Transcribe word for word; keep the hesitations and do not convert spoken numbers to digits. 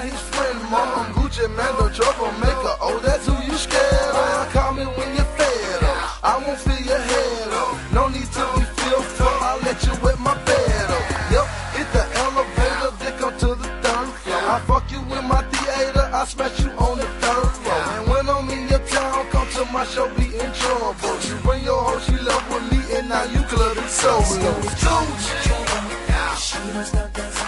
not his friend, mom. Gucci man, no troublemaker. Oh, that's who you scared of. Call me when you're fed up. I won't fill your head up. No need to be fearful. I'll let you wet my bed up. Yep, hit the elevator, dick up to the third floor. I fuck you in my theater, I smash you on the third floor. And when I'm in your town, come to my show, be in trouble. You bring your hoe, she love with me, and now you clubbing solo. She must not dance.